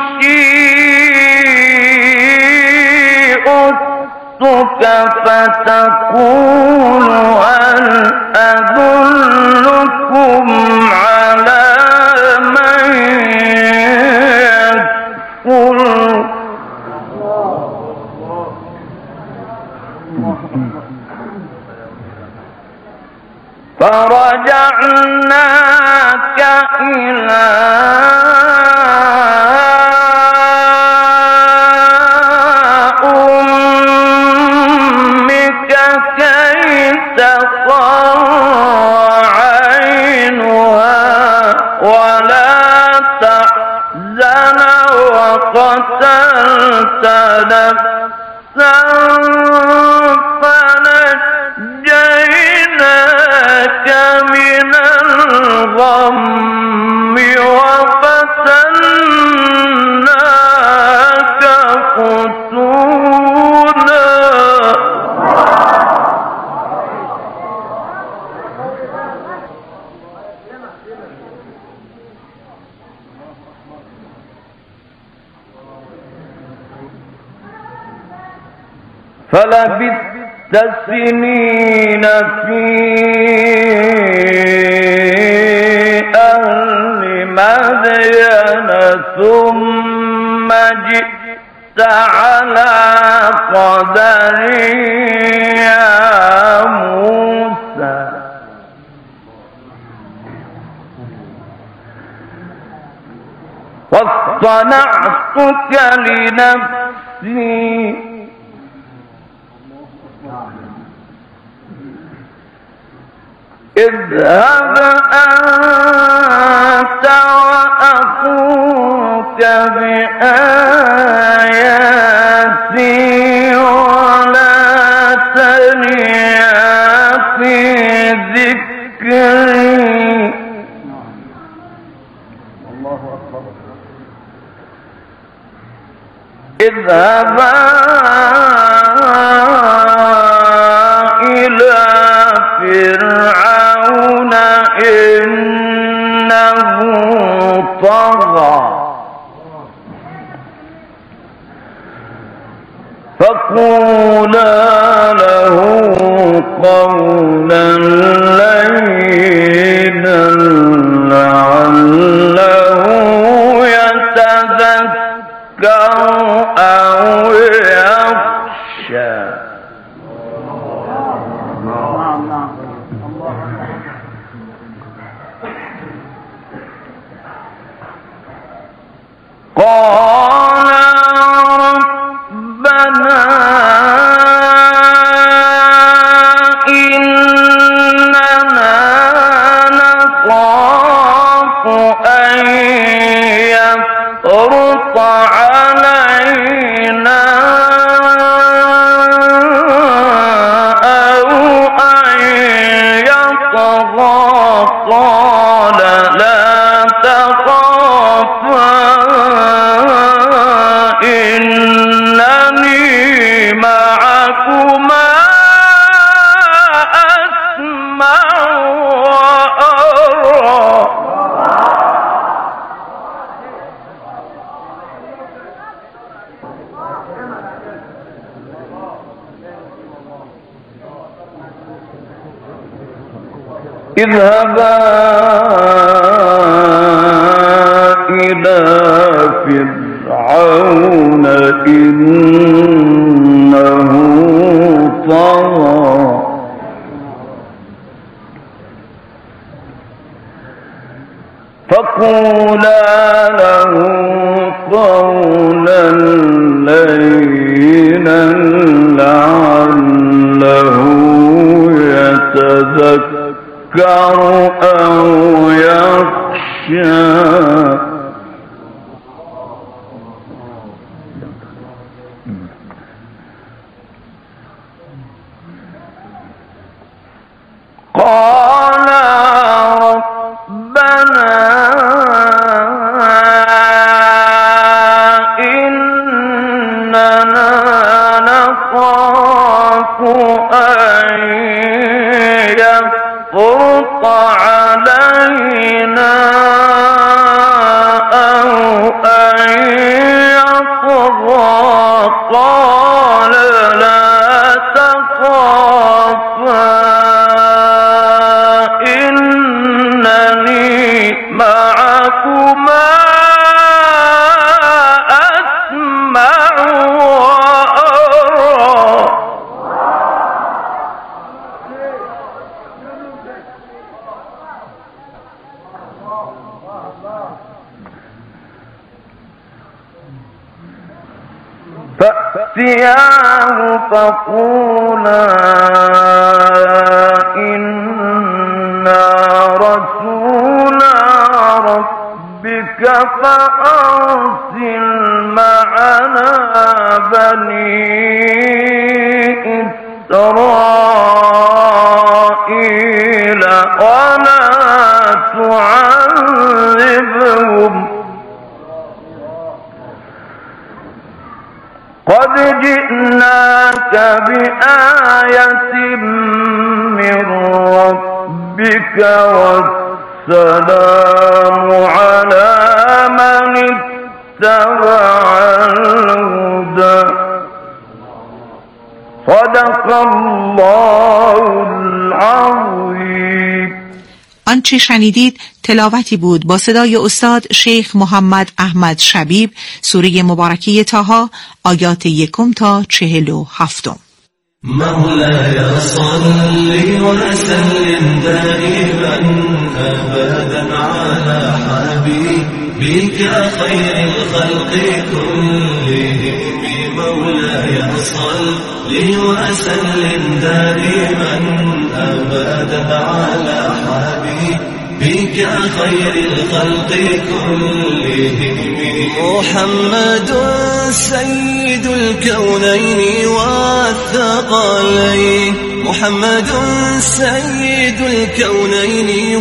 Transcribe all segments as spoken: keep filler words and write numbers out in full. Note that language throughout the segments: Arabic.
فتقول هل أدلكم على من يكفل فرجعناك إلى قتلت نفسا فنجيناك من الغم وفتناك فتونا فلبثت سنين في أهل مدين ثم جئت على قدر يا موسى واصطنعتك لنفسي اذهب أنت وأخوك بآياتي ولا تنيا في ذكري الله أكبر اذهبا إلى فرعون إنه طغى فقولا له قولا لينا لعله يتذكر أو يخشى قال ربنا إننا نخاف أن يفرط علينا أو أن يطغى قال لا تخافا إنني معكما أسمع وأرى اذهبا إلى فرعون إنه طغى فقولا له قولا لينا لعله يتذكر أو يخشى قال ربنا إننا نخاف أن يفرط فقولا إنا رسولا ربك فأرسل معنا بني إسرائيل ولا تعذبهم قد جئناك بآية من ربك والسلام على من اتبع الهدى صدق الله العظیم. آنچه شنیدید تلاوتی بود با صدای استاد شیخ محمد احمد شبیب، سوره مبارکه طه، آیات یکم تا چهل و هفتم. مولاي صل وسلم دائما أبدا على حبيبك خير الخلق كلهم. مولاي صل وسلم دائما أبدا على حبيبك خير الخلق كلهم. محمد سيد الكونين والثقلين، محمد سيد الكونين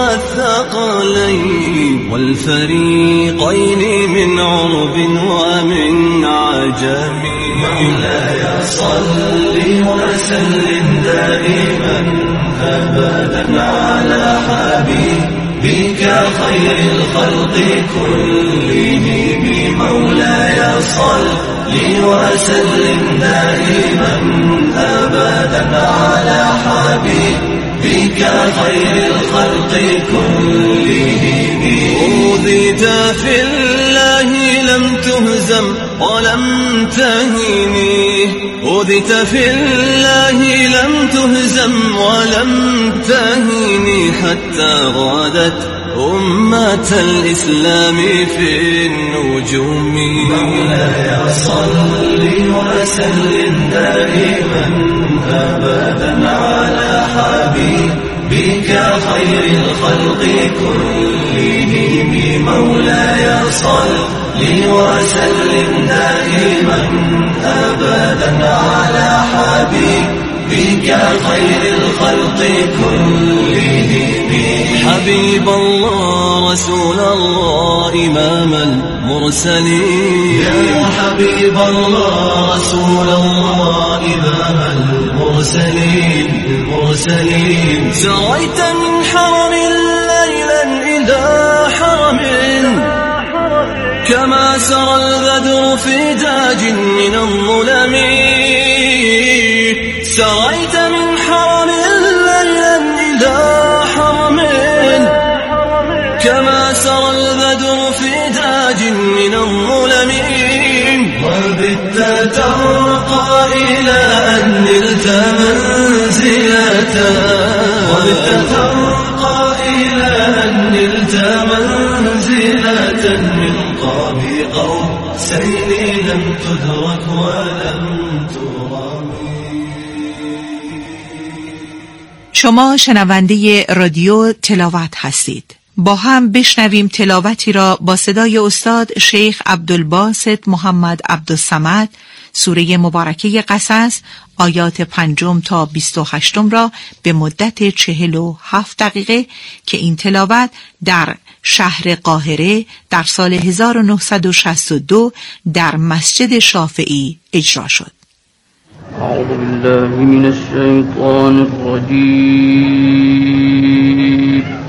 والثقلين والفريقين من عرب ومن عجم. مولاي صل وسلم دائما أبدا على حبيبك خير الخلق كلهم. مولاي صل وسلم دائما أبدا على حبيبك خير الخلق كلهم. أوذيت في الله لم تهزم ولم تهني، أوذيت في الله لم تهزم ولم تهني حتى غادت أمة الإسلام في النجوم. مولاي صل وسلم دائما أبدا على حبيبك خير الخلق كلهم. مولاي صل وسلم دائما أبدا على حبيبك خير الخلق كلهم. حبيب الله رسول الله إمام المرسلين، يا حبيب الله رسول الله إمام المرسلين المرسلين. سريت من حرم ليلا إلى حرم كما سرى البدر في داج من الظلم. سريت من حرم ليلا إلى حرم كما سرى البدر في داج من الظلم. وبت ترقى إلى أن نلت منزلة، وبت ترقى إلى أن نلت منزلة من قاب قوسين لم تدرك ولم ترمي. شما شنونده رادیو تلاوت هستید. با هم بشنویم تلاوتی را با صدای استاد شیخ عبدالباسط محمد عبدالصمد، سوره مبارکه قصص، آیات پنجم تا بیست و هشتم را به مدت چهل و هفت دقیقه که این تلاوت در شهر قاهره در سال هزار و نهصد و شصت و دو در مسجد شافعی اجرا شد. اعوذ بالله من الشیطان الرجیم.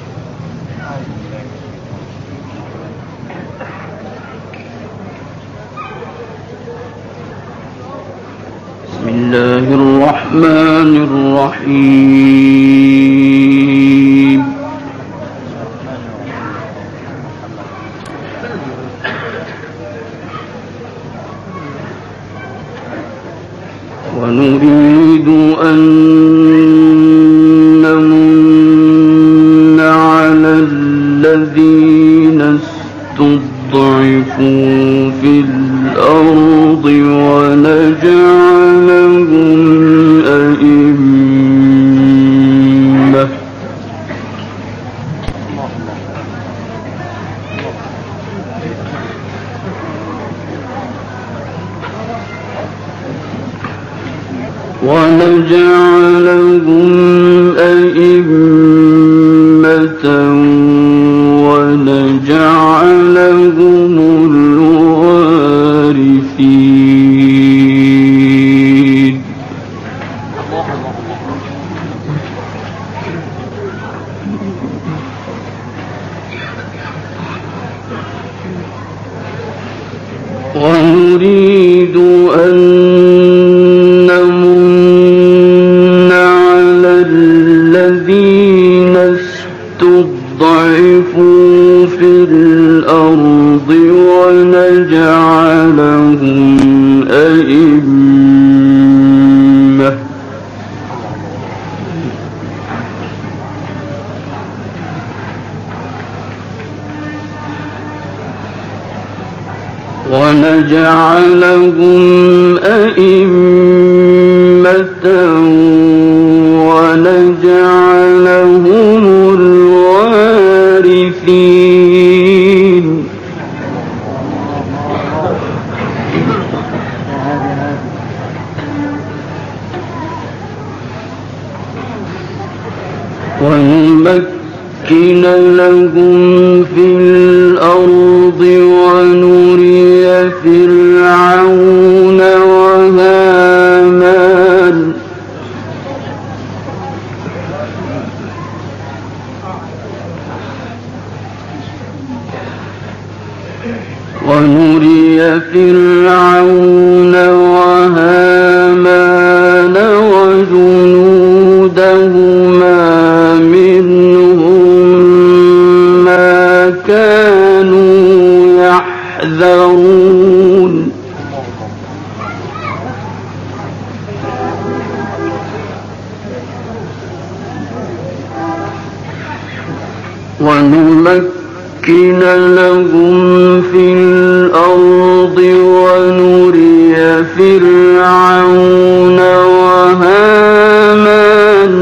بسم الله الرحمن الرحیم. ونريد أن نمن على الذين استضعفوا في الأرض ونجعل ونجعلهم أئمة ونجعلهم الوارثين ونريد أن نمن على الذين استضعفوا في الأرض ونجعلهم أئمة ونجعلهم أئمة ونجعلهم الوارثين ونمكن لهم في الأرض ونري فرعون وهامان ونري فرعون وهامان وجنودهما منهم ما كانوا يحذرون ونمكن لهم في الأرض ونري فرعون وهامان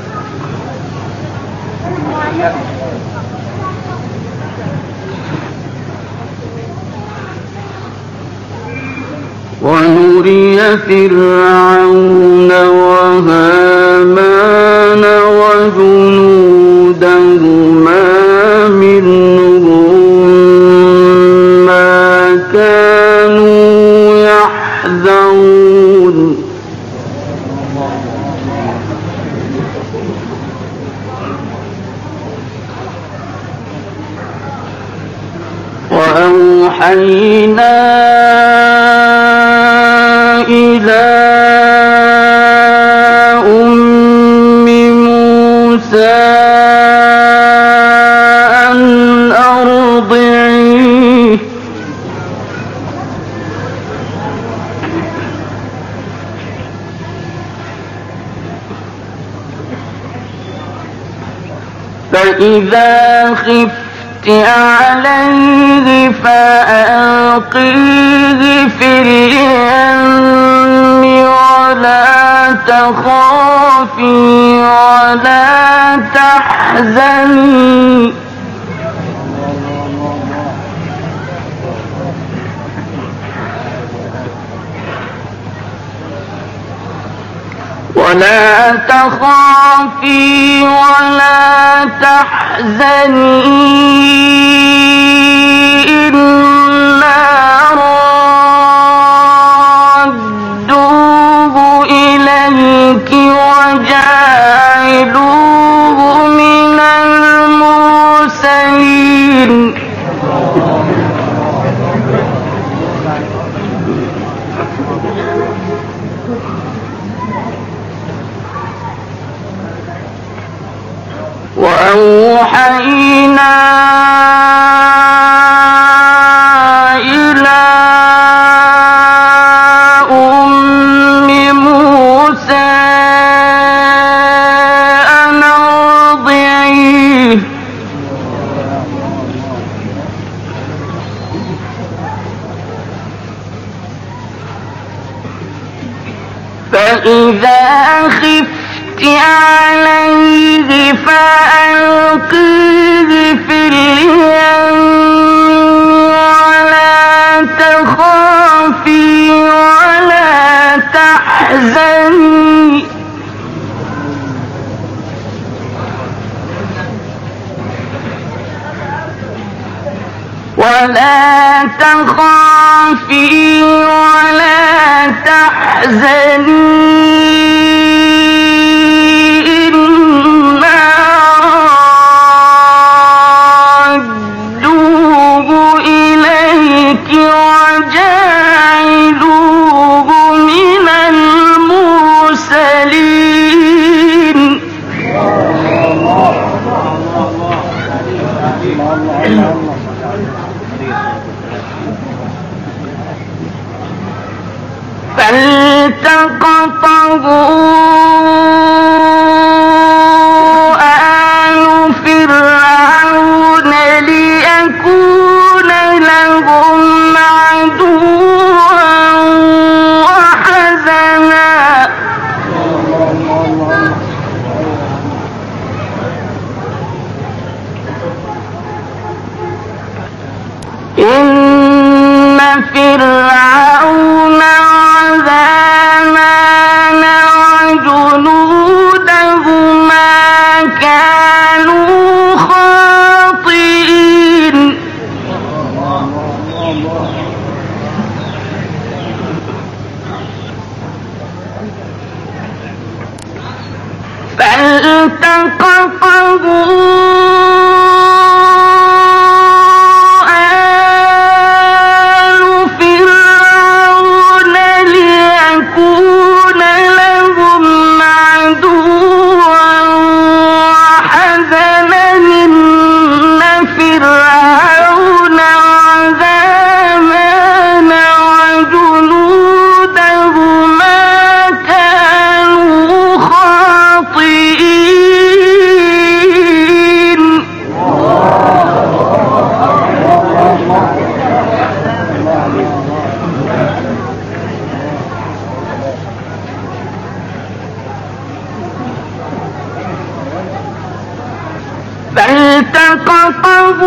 ونري فرعون وهامان وجنودهما منهم ما كانوا يحذرون وأوحينا إلى أم موسى أن أرضعيه فإذا خفت عليه فألقيه في اليم ولا تخافي ولا تحزني ولا تخافي ولا تحزني إنا رادوه إليك وجاعلوه من المرسلين وأوحينا إلى أم موسى أن أرضعيه فإذا خفت عليه فألقيه في اليم ولا تخافي ولا تحزني ولا تخافي ولا تحزني إنا ردوه إليك وجاعلوه من المرسلين فالتقطه آل فرعون ليكون لهم عدوا وحزنا إن فرعون وهامان وجنودهما كانوا خاطئين فالتقطه فالتقطه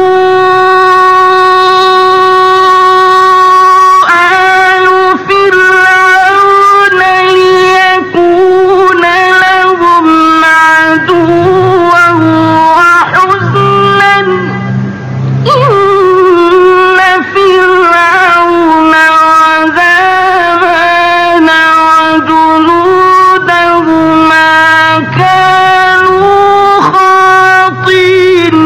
آل فرعون ليكون لهم عدوا وحزنا إن فرعون وهامان وجنودهما كانوا خاطئين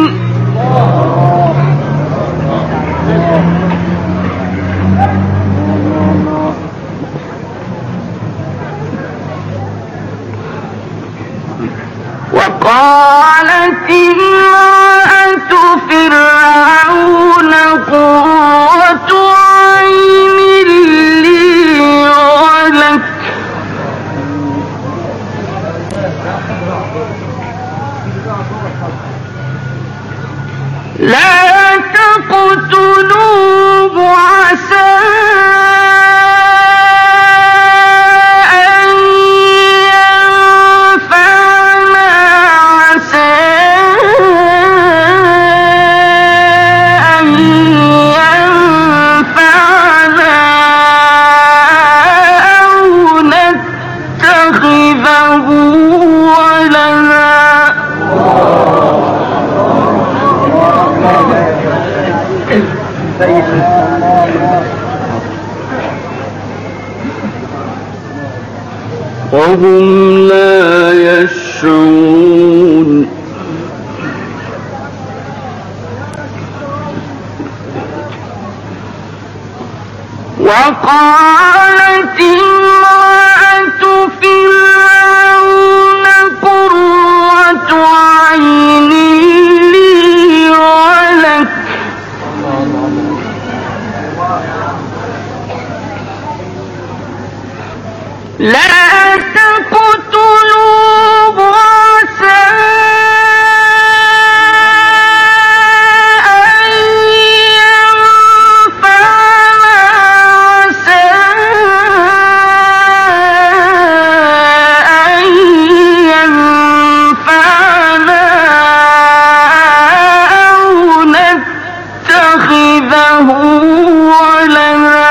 وقالت امرأة فرعون قرة عين لي ولك لا تقتلوه عسى وهم لا يشعرون وقالت امرأة فرعون قرة عين لي ولك لا تقتلوه عسى أن ينفعنا عسى أن ينفعنا أو نتخذه ولدا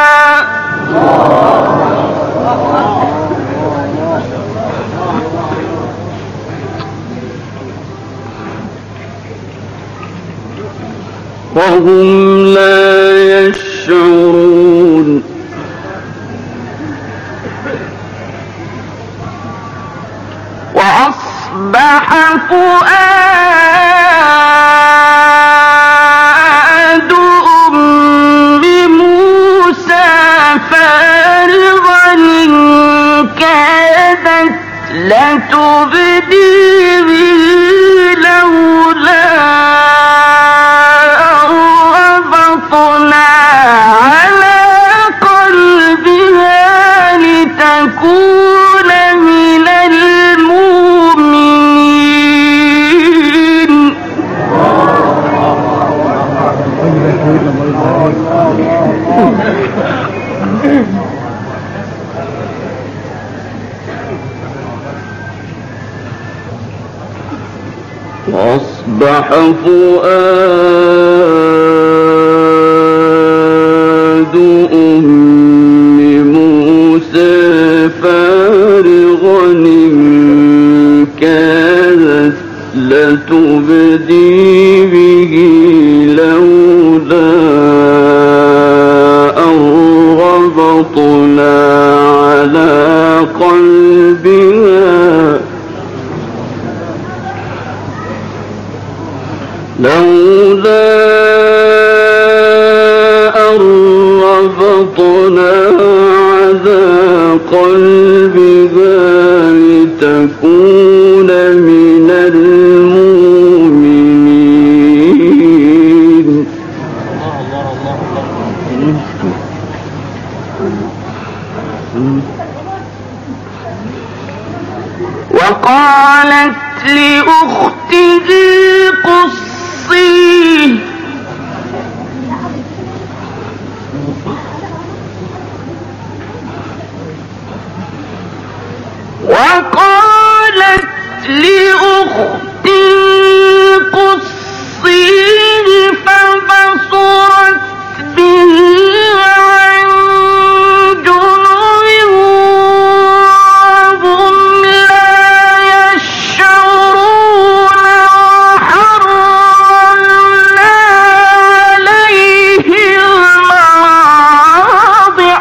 وهم لا فأصبح فؤاد أم موسى فارغا إن كادت لتبدي به لولا ربطنا على قلبها لتكون من المؤمنين. أصبح فؤاد أم موسى فارغا إن كادت لتبدي به لولا أن ربطنا على قلبها لولا أن ربطنا على قلبها لتكون من المؤمنين. وقالت لأخته قصيه وقالت لأخته قصيه فبصرت به عن جنب وهم لا يشعرون وحرمنا عليه المراضع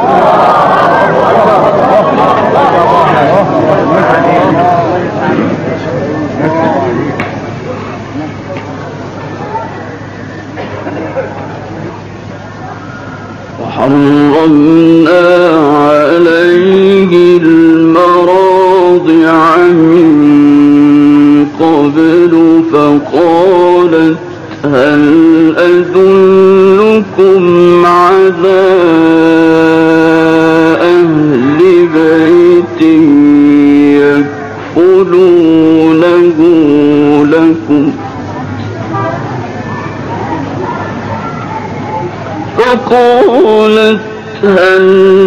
وحرمنا عليه المراضع من قبل فقالت هل أدلكم على أهل بيت يكفلونه لكم فقالت هل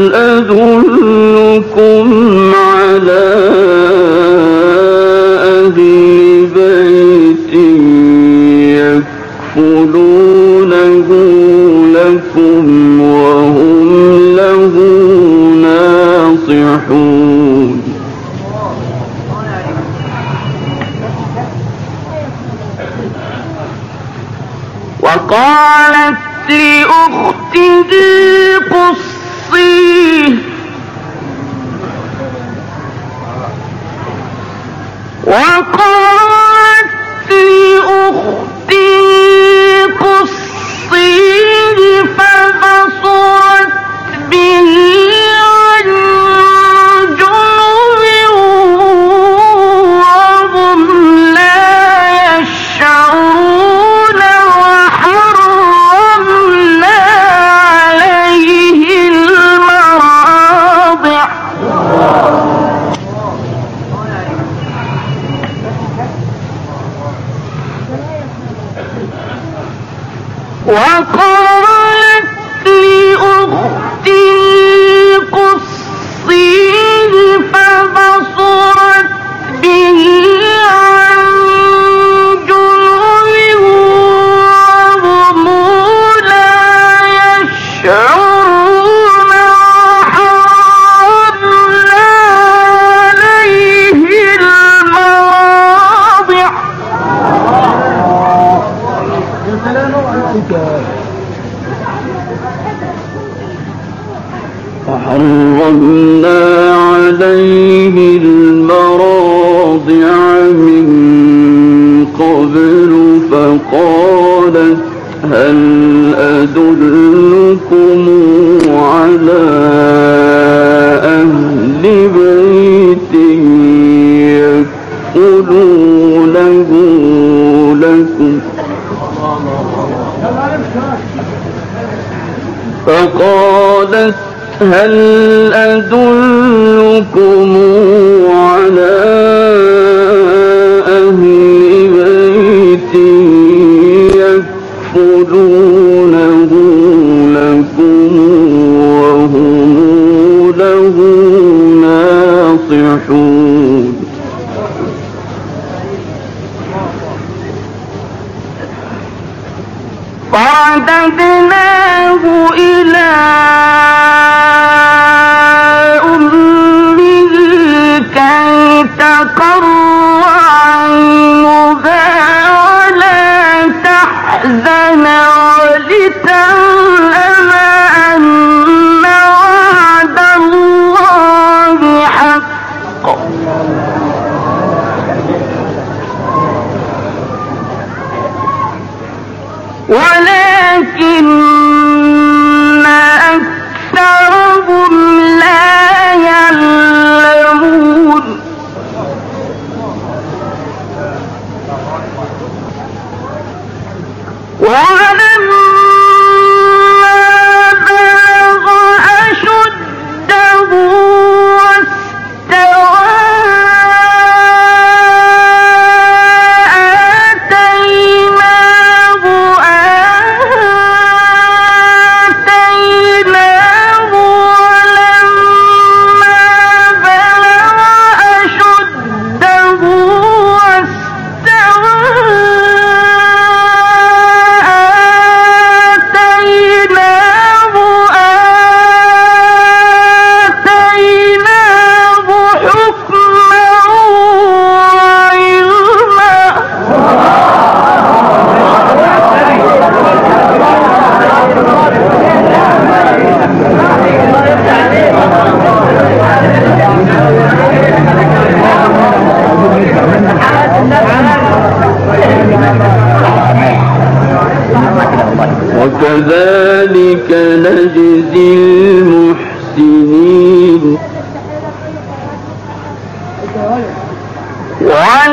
أدلكم على أهل بيت يكفلونه لكم وهم له ناصحون. وقالت لأخته قصيه وقالت لأخته قصيه فبصرت به عن جنب وهم لا يشعرون وحرمنا عليه المراضع وقالت لأخته قصيه فبصرت به عن جنب وهم لا يشعرون وحرمنا عليه المراضع وحرمنا عليه المراضع بيت يكفلونه لكم فقالت هل أدلكم على أهل بيت يكفلونه لكم وهم له ناصحون فرددناه إلى أمه كي تقر عينها ولا تحزن ولتعلم أن وعد الله حق ولكن أكثرهم لا يعلمون ولما بلغ أشده واستوى وكذلك نجزي المحسنين.